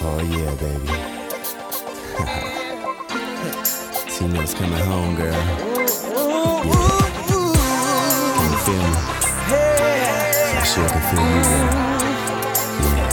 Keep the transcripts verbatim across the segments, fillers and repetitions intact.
Oh yeah, baby. Tino's coming home, girl. Yeah. Can you feel me? So sure can feel you, girl. Yeah.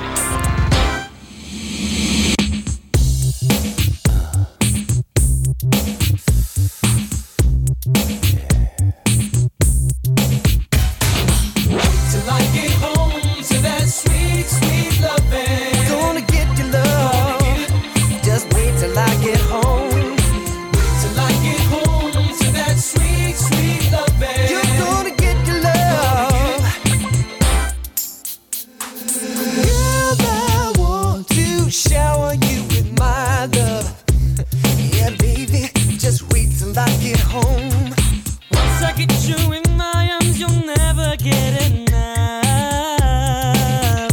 Shower you with my love. Yeah, baby, just wait till I get home. Once I get you in my arms, you'll never get enough.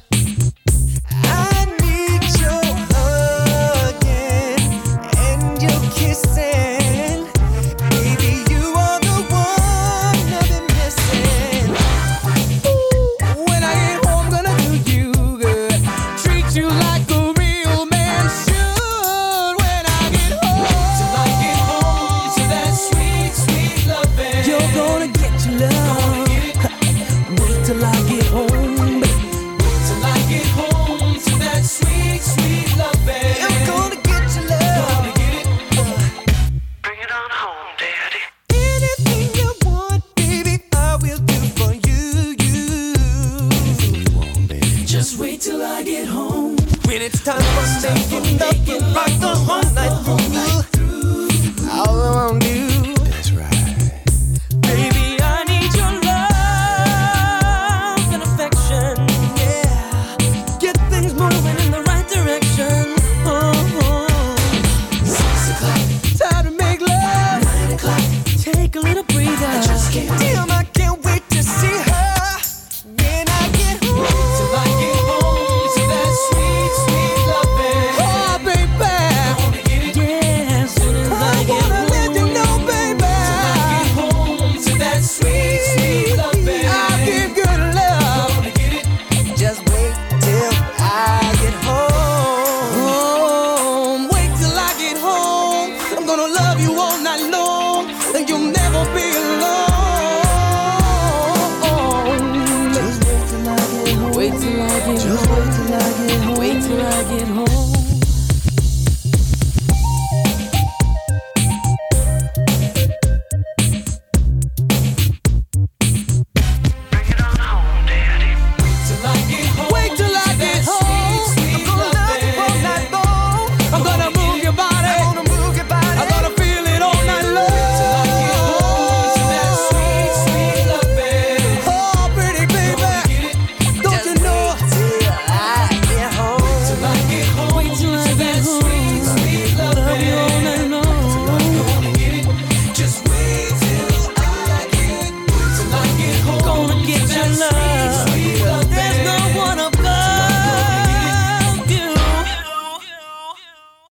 I need your hugging and your kissing. Baby, you are the one I've been missing. Ooh, when I get home, gonna do you good. Treat you like a real man should. When I get home, Till I get home to that sweet, sweet loving. you're gonna get your love. Wait till I get home, baby. Till I get home to that sweet, sweet loving. I'm gonna get your love. Gonna get it. Bring it on home, Daddy. Anything you want, baby, I will do for you, you. Anything you want, baby. Just wait till I get home. When it's time for making love and rock the whole night through, all I wanna do, That's right. Baby, I need your love and affection. yeah. Get things moving in the right direction. Oh, oh. Six o'clock, Time to make love. nine o'clock. Take a little breather. Just can't Damn, I can't wait to see her. When I get home, till I get home to that sweet, sweet loving. oh baby, Gonna get it. Yeah, as soon as I, I get wanna home. let you know, baby. Get home to that sweet, sweet loving. I'll give good love. Gonna get it. Just wait till I get home. Wait till I get home. I'm gonna love you all night long, and you'll never be alone. Just wait till I get home. Wait till I get Just home. wait till I get home. Wait till I get home.